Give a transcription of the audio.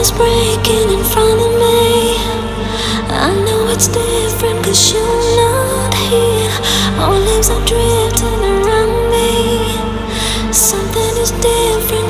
is breaking in front of me. I know it's different cause you're not here. All leaves are drifting around me. Something is different